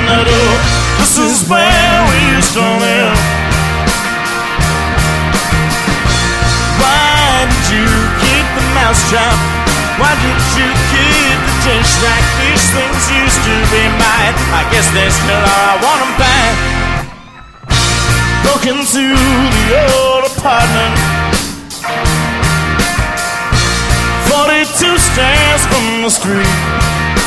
the door. This is where we used to live. Why did you keep the mousetrap? Why did you keep the dish rack? These things used to be mine. I guess they still are. I want them back. Broke into the old apartment, 42 stairs from the street.